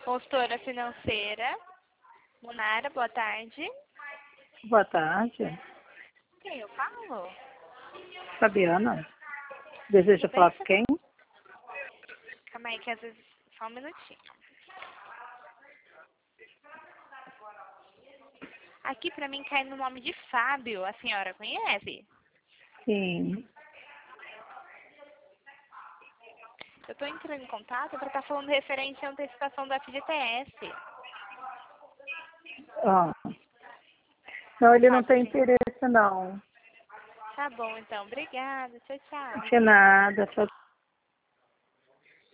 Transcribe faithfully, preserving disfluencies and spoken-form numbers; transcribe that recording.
Consultora financeira. Munara, boa tarde. Boa tarde. Quem eu falo? Fabiana. Deseja Tudo falar bem, com quem? Calma aí, que às vezes... Só um minutinho. Aqui pra mim cai no nome de Fábio. A senhora conhece? Sim. Eu tô entrando em contato pra estar falando referente à antecipação do F G T S. Ah. Não, ele não Fábio, tem sim. interesse, não. Tá bom, então. Obrigada. Tchau, tchau. De nada. Tchau,